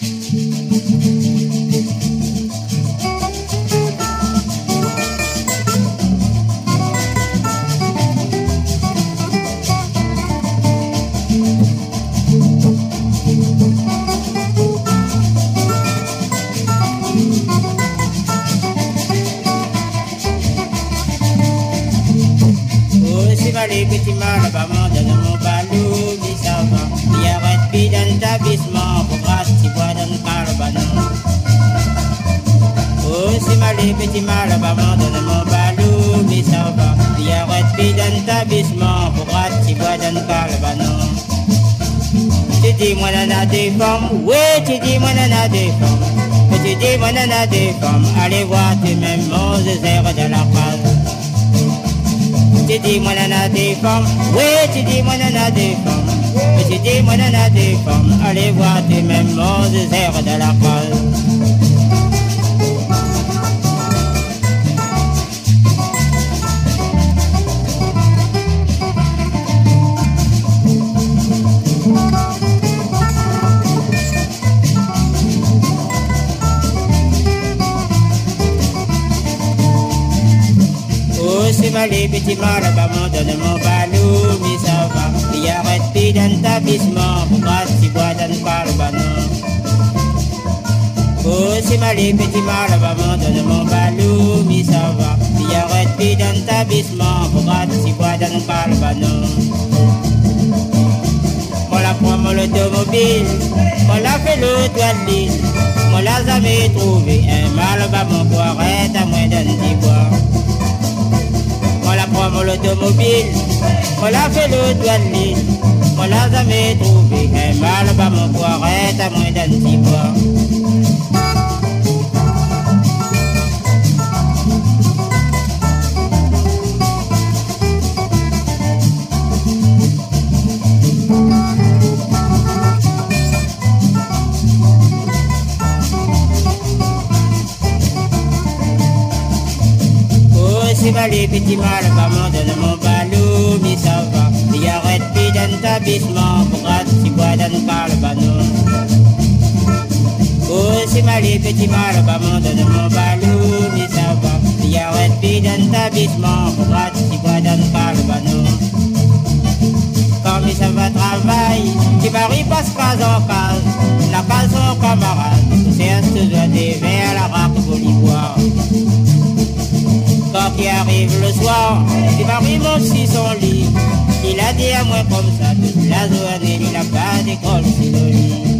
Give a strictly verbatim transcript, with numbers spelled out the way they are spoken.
Les petits mâles bâments de mon balou, mi savant. Il arrête puis dans l'établissement pour grâce si bois dans le carbanon. Oh, c'est mal les petits mâles bâments de mon balou, mi savant. Il arrête puis dans l'établissement pour grâce si bois dans le carbanon. Tu dis moi nana des femmes, oui tu dis moi nana des femmes. Tu dis moi nana des femmes, allez voir tu mêmes mon zéro de la phrase. Tu dis moi nana des femmes, oui tu dis moi nana des femmes. Tu dis moi nana des femmes, allez voir tu mêmes mon zéro de la phrase. C'est mal les petits mâles bâments de mon balou, mi ça va. Il arrête puis dans l'établissement pour grâce si bois dans le carbanon. Oh, c'est mal les petits mâles bâments de mon balou, mi ça va. Il arrête puis dans l'établissement pour grâce si bois dans le carbanon. On la prend mon automobile, on l'a fait le toit de l'île. On l'a jamais trouvé un mâle bâmant pour arrêter à moins d'un petit bois. On la prend mon automobile, on l'a fait le doigt de l'île. On l'a jamais trouvé, un mal bas mon poiret à moins d'un petit bois. C'est pas les petits mâles bâmants de mon balou, mi ça va. Il arrête puis dans l'établissement pour grâce si bois dans le carbanon. Oh, c'est pas les petits mâles bâmants de mon balou, mi ça va. Il arrête puis dans l'établissement pour grâce si bois dans le carbanon. Quand mi ça va travailler, qui varie passe case en case. La case son camarade, c'est un studio des verres, la raque pour l'y boire. Quand il arrive le soir, il va remonter sur son lit. Il a dit à moi comme ça toute la journée, il n'a pas d'école sur le lit.